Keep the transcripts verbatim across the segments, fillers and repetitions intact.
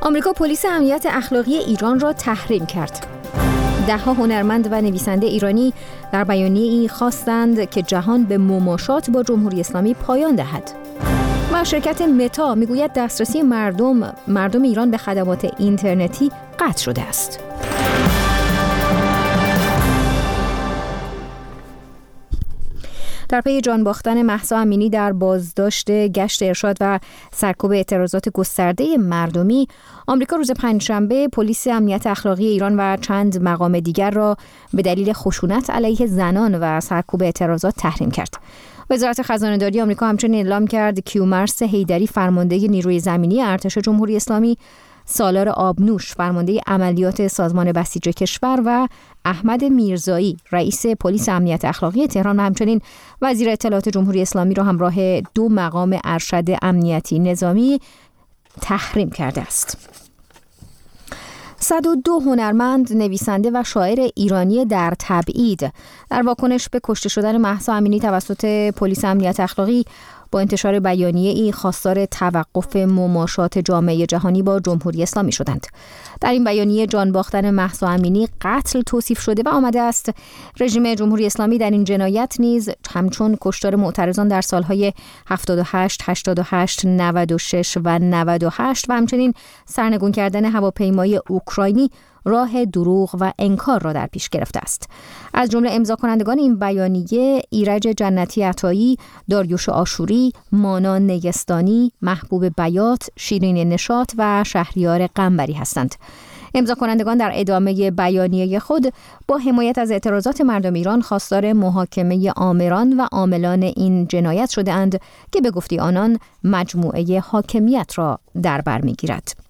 آمریکا پلیس امنیت اخلاقی ایران را تحریم کرد. ده‌ها هنرمند و نویسنده ایرانی در بیانیه‌ای خواستند که جهان به مماشات با جمهوری اسلامی پایان دهد. و شرکت متا میگوید دسترسی مردم مردم ایران به خدمات اینترنتی قطع شده است. در پی جان باختن مهسا امینی در بازداشت گشت ارشاد و سرکوب اعتراضات گسترده مردمی، آمریکا روز پنجشنبه پلیس امنیت اخلاقی ایران و چند مقام دیگر را به دلیل خشونت علیه زنان و سرکوب اعتراضات تحریم کرد. وزارت خزانه‌داری آمریکا همچنین اعلام کرد کیومرث حیدری فرمانده نیروی زمینی ارتش جمهوری اسلامی، سالار آبنوش فرمانده عملیات سازمان بسیج کشور و احمد میرزایی رئیس پلیس امنیت اخلاقی تهران و همچنین وزیر اطلاعات جمهوری اسلامی را همراه دو مقام ارشد امنیتی نظامی تحریم کرده است. صد و دو هنرمند، نویسنده و شاعر ایرانی در تبعید در واکنش به کشته شدن مهسا امینی توسط پلیس امنیت اخلاقی با انتشار بیانیه‌ای خواستار توقف مماشات جامعه جهانی با جمهوری اسلامی شدند. در این بیانیه جان باختن مهسا امینی قتل توصیف شده و آمده است رژیم جمهوری اسلامی در این جنایت نیز همچون کشتار معترضان در سالهای هفتاد و هشت، هشتاد و هشت، نود و شش و نود و هشت و همچنین سرنگون کردن هواپیمای اوکراینی راه دروغ و انکار را در پیش گرفته است. از جمله امضا کنندگان این بیانیه ایرج جنتی عطایی، داریوش آشوری، مانا نیستانی، محبوب بیات، شیرین نشاط و شهریار قنبری هستند. امضا کنندگان در ادامه بیانیه خود با حمایت از اعتراضات مردم ایران خواستار محاکمه آمران و عاملان این جنایت شده اند که به گفته آنان مجموعه حاکمیت را در بر می‌گیرد.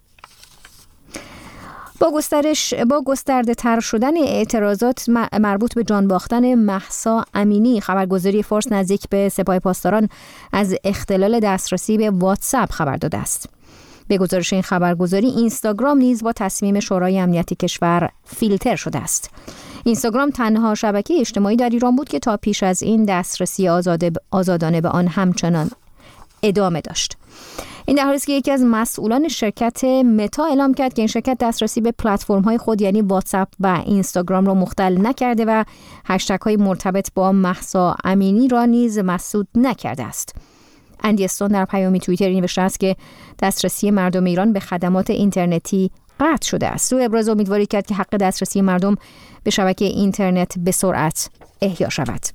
با گسترش با گسترده تر شدن اعتراضات مربوط به جان باختن مهسا امینی، خبرگزاری فارس نزدیک به سپاه پاسداران از اختلال دسترسی به واتساپ خبر داده است. به گزارش این خبرگزاری، اینستاگرام نیز با تصمیم شورای امنیتی کشور فیلتر شده است. اینستاگرام تنها شبکه اجتماعی در ایران بود که تا پیش از این دسترسی آزادانه به آن همچنان ادامه داشت. این در حالی است که یکی از مسئولان شرکت متا اعلام کرد که این شرکت دسترسی به پلتفرم‌های خود یعنی واتساپ و اینستاگرام را مختل نکرده و هشتگ‌های مرتبط با مهسا امینی را نیز مسدود نکرده است. اندی استون در پیامی توییتری نوشته است که دسترسی مردم ایران به خدمات اینترنتی قطع شده است. او ابراز امیدواری کرد که حق دسترسی مردم به شبکه اینترنت به سرعت احیا شود.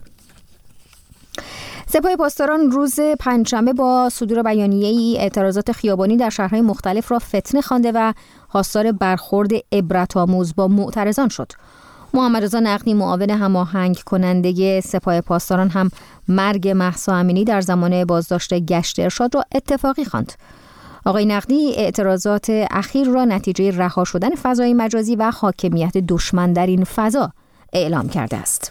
سپاه پاسداران روز پنجشنبه با صدور بیانیه‌ای اعتراضات خیابانی در شهرهای مختلف را فتنه خوانده و خواستار برخورد عبرت‌آموز با معترضان شد. محمد رضا نقدی، معاون هماهنگ کننده سپاه پاسداران، هم مرگ مهسا امینی در زمان بازداشت گشت ارشاد را اتفاقی خواند. آقای نقدی اعتراضات اخیر را نتیجه رها شدن فضای مجازی و حاکمیت دشمن در این فضا اعلام کرده است.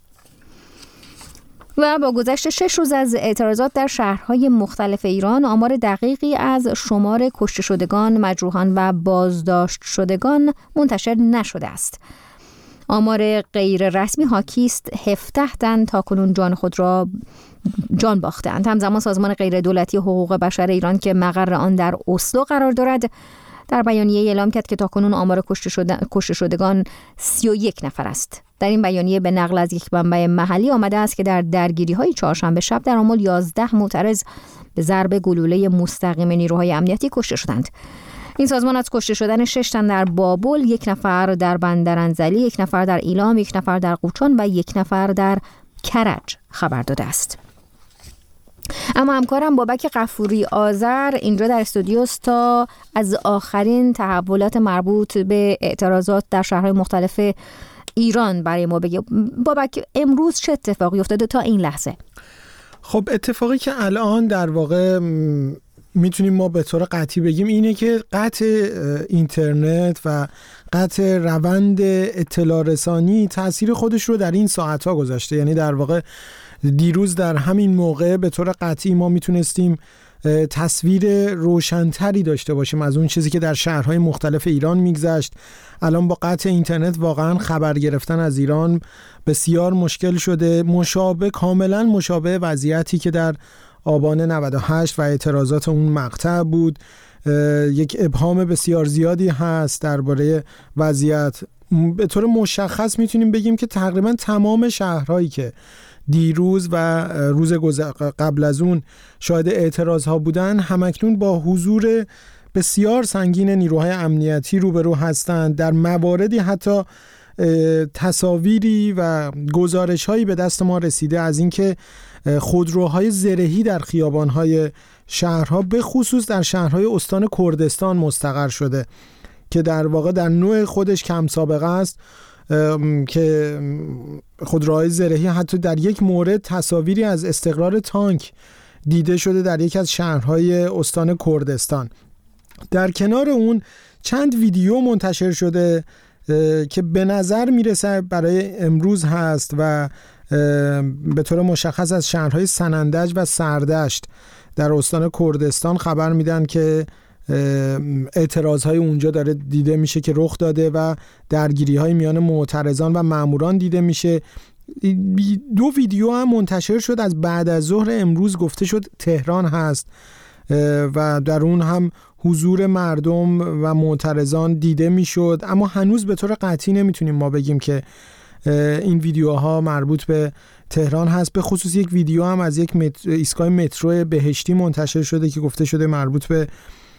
و با گذشت شش روز از اعتراضات در شهرهای مختلف ایران، آمار دقیقی از شمار کشته شدگان، مجروحان و بازداشت شدگان منتشر نشده است. آمار غیر رسمی حاکی است هفده تن تاکنون جان خود را جان باختند. همزمان سازمان غیر دولتی حقوق بشر ایران که مقر آن در اسلو قرار دارد در بیانیه اعلام کرد که تاکنون آمار کشته شده کشته شدگان سی و یک نفر است. در این بیانیه به نقل از یک منبع محلی آمده است که در درگیری‌های چهارشنبه شب در آمل یازده معترض به ضرب گلوله مستقیم نیروهای امنیتی کشته شدند. این سازمان از کشته شدن شش تن در بابل، یک نفر در بندرانزلی، یک نفر در ایلام، یک نفر در قوچان و یک نفر در کرج خبر داده است. اما همکارم بابک غفوری آذر اینجا در استودیوست تا از آخرین تحولات مربوط به اعتراضات در شهرهای مختلف ایران برای ما بگه. بابک، امروز چه اتفاقی افتاده تا این لحظه؟ خب اتفاقی که الان در واقع میتونیم ما به طور قطعی بگیم اینه که قطع اینترنت و قطع روند اطلاع رسانی تأثیر خودش رو در این ساعتها گذاشته. یعنی در واقع دیروز در همین موقع به طور قطعی ما میتونستیم تصویر روشن‌تری داشته باشیم از اون چیزی که در شهرهای مختلف ایران میگذشت. الان با قطع اینترنت واقعا خبر گرفتن از ایران بسیار مشکل شده، مشابه کاملا مشابه وضعیتی که در آبان نود و هشت و اعتراضات اون مقطع بود. یک ابهام بسیار زیادی هست درباره وضعیت. به طور مشخص میتونیم بگیم که تقریبا تمام شهرهایی که دیروز و روز قبل از اون شاهد اعتراض ها بودن همکنون با حضور بسیار سنگین نیروهای امنیتی روبرو هستند. در مواردی حتی تصاویری و گزارش‌هایی به دست ما رسیده از اینکه خودروهای زرهی در خیابان‌های شهرها به خصوص در شهرهای استان کردستان مستقر شده که در واقع در نوع خودش کم سابقه است که خودروهای زرهی حتی در یک مورد تصاویری از استقرار تانک دیده شده در یک از شهرهای استان کردستان. در کنار اون چند ویدیو منتشر شده که به نظر میرسه برای امروز هست و به طور مشخص از شهرهای سنندج و سردشت در استان کردستان خبر میدن که اعتراضهای اونجا داره دیده میشه که رخ داده و درگیری‌های میان معترضان و ماموران دیده میشه. دو ویدیو هم منتشر شد از بعد از ظهر امروز، گفته شد تهران هست و در اون هم حضور مردم و معترضان دیده میشد، اما هنوز به طور قطعی نمیتونیم ما بگیم که این ویدیوها مربوط به تهران هست. به خصوص یک ویدیو هم از یک متر... ایستگاه مترو بهشتی منتشر شده که گفته شده مربوط به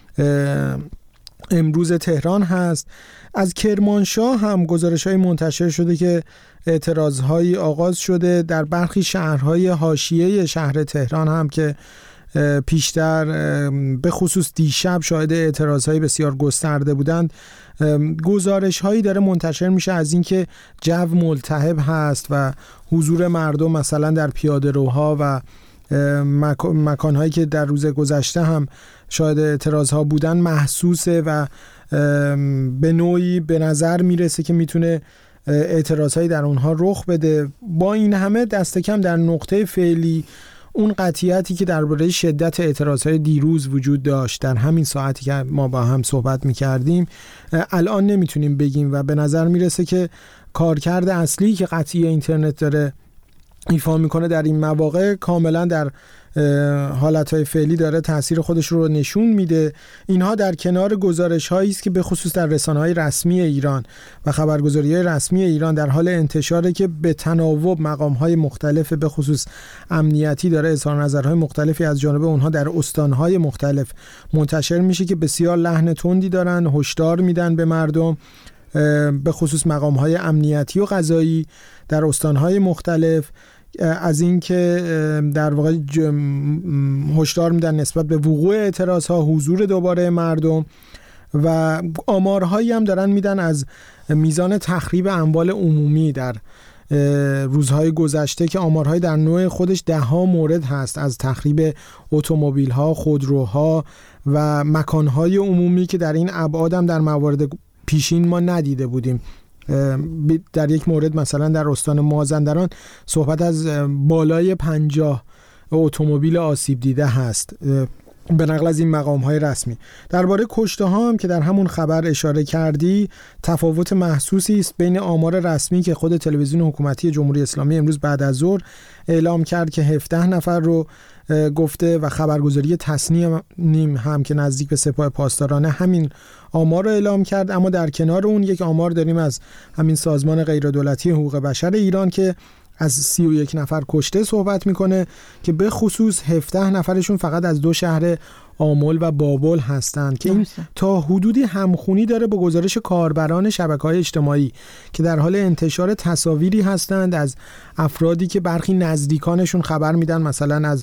امروز تهران هست. از کرمانشاه هم گزارش‌های منتشر شده که اعتراض‌هایی آغاز شده در برخی شهرهای حاشیه شهر تهران هم که پیشتر به خصوص دیشب شاهد اعتراض‌های بسیار گسترده بودند. گزارش‌هایی داره منتشر میشه از اینکه جو ملتهب هست و حضور مردم مثلا در پیاده‌روها و مکان‌هایی که در روز گذشته هم شاید اعتراض‌ها بودن محسوسه و به نوعی به نظر میرسه که میتونه اعتراض‌هایی در اونها رخ بده. با این همه دست کم در نقطه فعلی اون قطعیتی که درباره شدت اعتراض‌های دیروز وجود داشت در همین ساعتی که ما با هم صحبت می‌کردیم الان نمیتونیم بگیم و به نظر میرسه که کارکرد اصلی که قطعی اینترنت داره ایفا میکنه در این مواقع کاملا در حالتهای فعلی داره تاثیر خودش رو نشون میده. اینها در کنار گزارش هایی است که به خصوص در رسانه‌های رسمی ایران و خبرگزاری‌های رسمی ایران در حال انتشاره که به تناوب مقام‌های مختلف به خصوص امنیتی داره اظهار نظرهای مختلفی از جانب اونها در استان‌های مختلف منتشر میشه که بسیار لحن تندی دارن، هشدار میدن به مردم، به خصوص مقام‌های امنیتی و قضایی در استان‌های مختلف از اینکه در واقع هشدار میدن نسبت به وقوع اعتراض‌ها، حضور دوباره مردم و آمارهایی هم دارن میدن از میزان تخریب اموال عمومی در روزهای گذشته که آمارهای در نوع خودش ده ها مورد هست، از تخریب اتومبیل‌ها، خودروها و مکانهای عمومی که در این ابعاد هم در موارد پیشین ما ندیده بودیم. در یک مورد مثلا در استان مازندران صحبت از بالای پنجاه اتومبیل آسیب دیده هست به نقل از این مقام‌های رسمی. درباره کشته ها هم که در همون خبر اشاره کردی تفاوت محسوسی است بین آمار رسمی که خود تلویزیون حکومتی جمهوری اسلامی امروز بعد از ظهر اعلام کرد که هفده نفر رو گفته و خبرگزاری تصنیم هم که نزدیک به سپاه پاسدارانه همین آمار رو اعلام کرد، اما در کنار اون یک آمار داریم از همین سازمان غیردولتی حقوق بشر ایران که از سی و یک نفر کشته صحبت میکنه که به خصوص هفده نفرشون فقط از دو شهر آمل و بابل هستند که این تا حدودی همخونی داره با گزارش کاربران شبکه‌های اجتماعی که در حال انتشار تصاویری هستند از افرادی که برخی نزدیکانشون خبر میدن مثلا از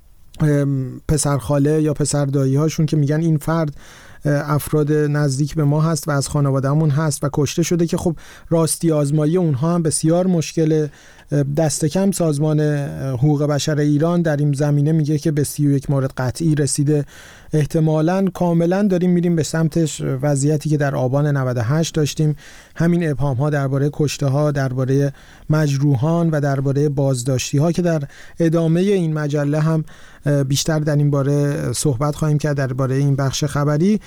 پسرخاله یا پسردایی هاشون که میگن این فرد افراد نزدیک به ما هست و از خانوادهمون هست و کشته شده که خب راستی آزمایی اونها هم بسیار مشکله. دست کم سازمان حقوق بشر ایران در این زمینه میگه که به سی و یک مورد قطعی رسیده. احتمالاً کاملا داریم میریم به سمتش وضعیتی که در آبان نود و هشت داشتیم، همین ابهام ها درباره کشته ها، درباره مجروحان و درباره بازداشتی ها که در ادامه این مجله هم بیشتر در این باره صحبت خواهیم کرد درباره این بخش خبری.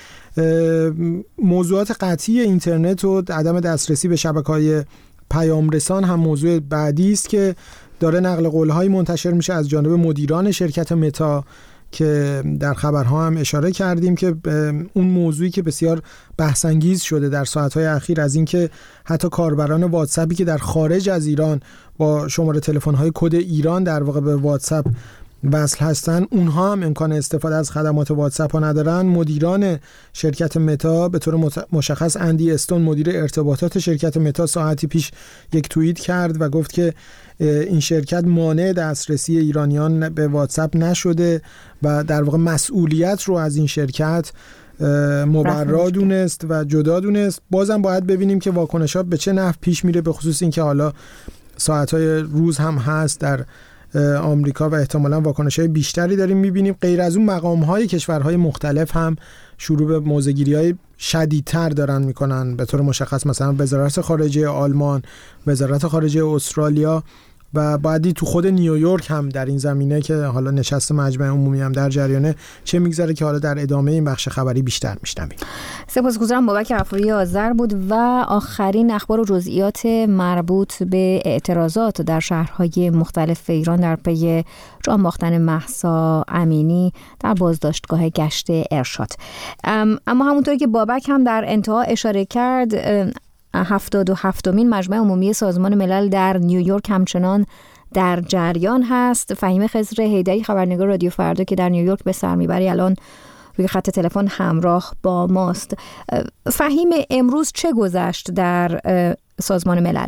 موضوعات قطعی اینترنت و عدم دسترسی به شبکه‌های پیام رسان هم موضوع بعدی است که داره نقل قول‌های منتشر میشه از جانب مدیران شرکت متا که در خبرها هم اشاره کردیم که اون موضوعی که بسیار بحث‌انگیز شده در ساعت‌های اخیر از اینکه حتی کاربران واتساپی که در خارج از ایران با شماره تلفن‌های کد ایران در واقع به واتساپ وصل هستن، اونها هم امکان استفاده از خدمات واتساپ ها ندارن. مدیران شرکت متا به طور مشخص اندی استون مدیر ارتباطات شرکت متا ساعتی پیش یک توییت کرد و گفت که این شرکت مانع دسترسی ایرانیان به واتساپ نشده و در واقع مسئولیت رو از این شرکت مبرا دونست و جدا دونست. بازم باید ببینیم که واکنشات به چه نحو پیش میره، به خصوص این که حالا ساعت‌های روز هم هست در آمریکا و احتمالاً واکنش‌های بیشتری داریم می‌بینیم. غیر از اون مقام‌های کشورهای مختلف هم شروع به موضع‌گیری‌های شدیدتر دارن میکنن، به طور مشخص مثلا وزارت خارجه آلمان، وزارت خارجه استرالیا و بعدی تو خود نیویورک هم در این زمینه که حالا نشست مجمع عمومی هم در جریانه چه میگذره که حالا در ادامه این بخش خبری بیشتر میشنویم. سپاسگزارم. بابک غفوری آذر بود و آخرین اخبار و جزئیات مربوط به اعتراضات در شهرهای مختلف ایران در پی جان باختن مهسا امینی در بازداشتگاه گشت ارشاد. اما همونطور که بابک هم در انتها اشاره کرد، هفتاد و هفتمین مجمع عمومی سازمان ملل در نیویورک همچنان در جریان هست. فهیم خضر حیدری خبرنگار رادیو فردا که در نیویورک به سر میبری الان روی خط تلفن همراه با ماست. فهیم، امروز چه گذشت در سازمان ملل؟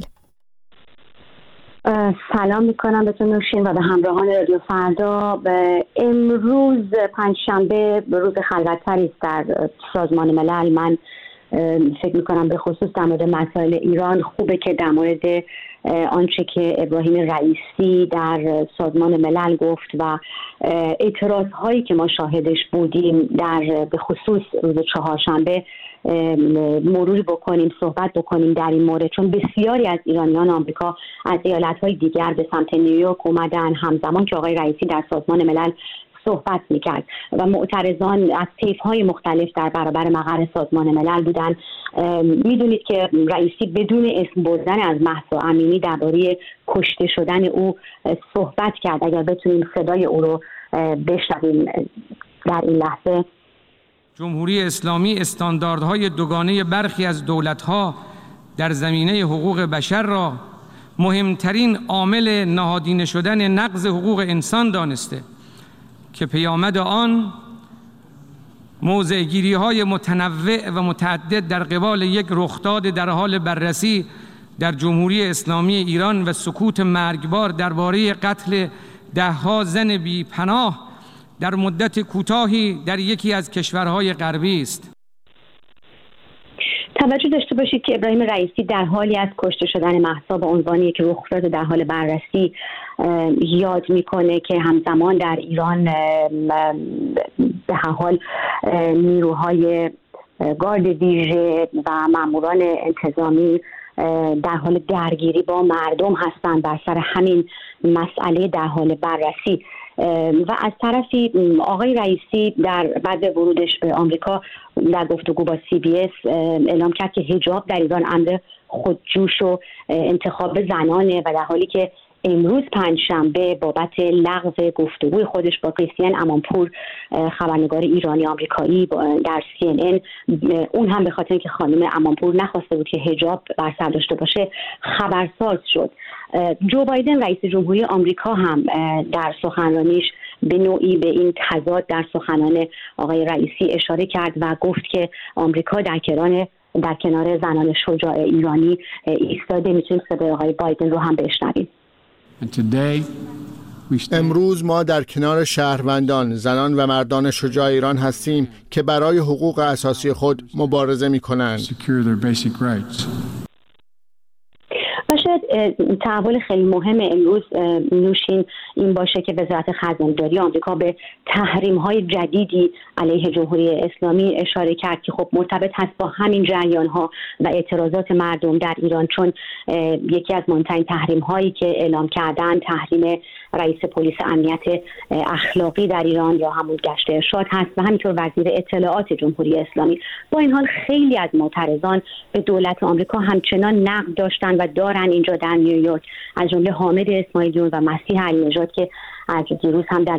سلام میکنم به تو نوشین و به همراهان رادیو فردا. امروز پنجشنبه روز خلوت‌تری است در سازمان ملل. من فکر میکنم به خصوص در مورد مسائل ایران خوبه که در مورد آنچه که ابراهیم رئیسی در سازمان ملل گفت و اعتراض هایی که ما شاهدش بودیم در به خصوص روز چهارشنبه مرور بکنیم، صحبت بکنیم در این مورد، چون بسیاری از ایرانیان آمریکا از ایالت‌های دیگر به سمت نیویورک اومدن همزمان که آقای رئیسی در سازمان ملل صحبت میکرد و معترضان از طیف‌های مختلف در برابر مقر سازمان ملل بودن. میدونید که رئیسی بدون اسم بردن از مهسا امینی درباره کشته شدن او صحبت کرد. اگر بتونیم صدای او رو بشنویم در این لحظه. جمهوری اسلامی استانداردهای دوگانه برخی از دولت‌ها در زمینه حقوق بشر را مهمترین عامل نهادینه شدن نقض حقوق انسان دانسته که پیامد آن موضع‌گیری‌های متنوع و متعدد در قبال یک رخداد در حال بررسی در جمهوری اسلامی ایران و سکوت مرگبار درباره قتل ده‌ها زن بی‌پناه در مدت کوتاهی در یکی از کشورهای غربی است. توجه داشته باشید که ابراهیم رئیسی در حالی از کشته شدن مهسا به عنوان یک رخداد در حال بررسی یاد میکنه که همزمان در ایران به هر حال نیروهای گارد ویژه و ماموران انتظامی در حال درگیری با مردم هستند بر سر همین مسئله در حال بررسی. و از طرفی آقای رئیسی در بعد ورودش به آمریکا در گفتگو با سی بی اس اعلام کرد که حجاب در ایران امر خودجوش و انتخاب زنانه و در حالی که امروز پنجشنبه بابت لغو گفتگوی خودش با کریستین امانپور خبرنگار ایرانی آمریکایی در سی ان ان، اون هم به خاطر اینکه خانم امانپور نخواسته بود که حجاب بر سر داشته باشه خبرساز شد. جو بایدن رئیس جمهوری آمریکا هم در سخنرانیش به نوعی به این تضاد در سخنان آقای رئیسی اشاره کرد و گفت که آمریکا در کنار در کنار زنان شجاع ایرانی ایستاده. میتونیم صدای آقای بایدن رو هم بشنویم. امروز ما در کنار شهروندان، زنان و مردان شجاع ایران هستیم که برای حقوق اساسی خود مبارزه می‌کنند. و شاید تحول خیلی مهم امروز نوشین این باشه که وزارت خزانداری آمریکا به تحریم‌های جدیدی علیه جمهوری اسلامی اشاره کرد که خب مرتبط هست با همین جریان‌ها و اعتراضات مردم در ایران، چون یکی از مهمترین تحریم‌هایی که اعلام کردن تحریم رئیس پلیس امنیت اخلاقی در ایران یا همون گشت ارشاد هست و همینطور وزیر اطلاعات جمهوری اسلامی. با این حال خیلی از معترضان به دولت آمریکا همچنان نقد داشتن و دارن اینجا در نیویورک، از جمله حامد اسماعیلیون و مسیح علی نژاد که از دیروز هم در